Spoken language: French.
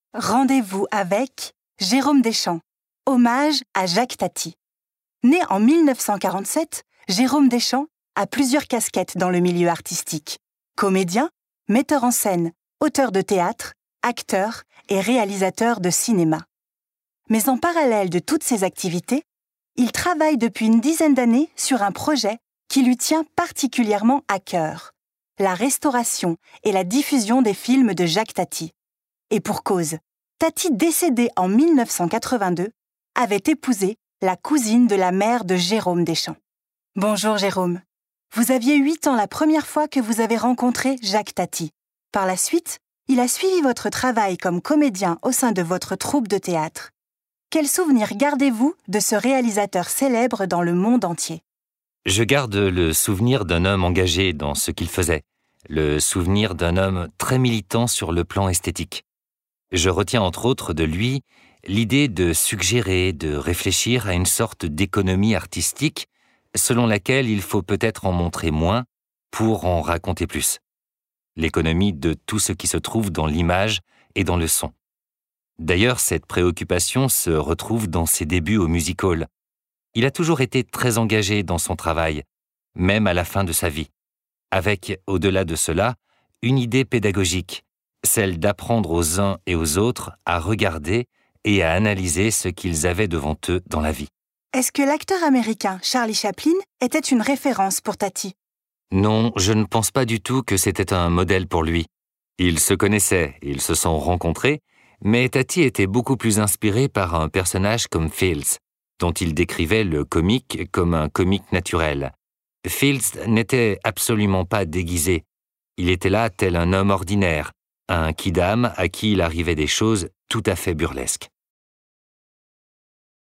Rendez-vous avec Jérôme Deschamps, hommage à Jacques Tati. Né en 1947, Jérôme Deschamps a plusieurs casquettes dans le milieu artistique. Comédien, metteur en scène, auteur de théâtre, acteur et réalisateur de cinéma. Mais en parallèle de toutes ces activités, il travaille depuis une dizaine d'années sur un projet qui lui tient particulièrement à cœur, la restauration et la diffusion des films de Jacques Tati. Et pour cause, Tati, décédée en 1982, avait épousé la cousine de la mère de Jérôme Deschamps. Bonjour Jérôme. Vous aviez 8 ans la première fois que vous avez rencontré Jacques Tati. Par la suite, il a suivi votre travail comme comédien au sein de votre troupe de théâtre. Quel souvenir gardez-vous de ce réalisateur célèbre dans le monde entier ? Je garde le souvenir d'un homme engagé dans ce qu'il faisait, le souvenir d'un homme très militant sur le plan esthétique. Je retiens entre autres de lui l'idée de suggérer, de réfléchir à une sorte d'économie artistique selon laquelle il faut peut-être en montrer moins pour en raconter plus. L'économie de tout ce qui se trouve dans l'image et dans le son. D'ailleurs, cette préoccupation se retrouve dans ses débuts au music hall. Il a toujours été très engagé dans son travail, même à la fin de sa vie, avec, au-delà de cela, une idée pédagogique, celle d'apprendre aux uns et aux autres à regarder et à analyser ce qu'ils avaient devant eux dans la vie. Est-ce que l'acteur américain Charlie Chaplin était une référence pour Tati ? Non, je ne pense pas du tout que c'était un modèle pour lui. Ils se connaissaient, ils se sont rencontrés, mais Tati était beaucoup plus inspiré par un personnage comme Fields, dont il décrivait le comique comme un comique naturel. Fields n'était absolument pas déguisé. Il était là tel un homme ordinaire, un quidam à qui il arrivait des choses tout à fait burlesques.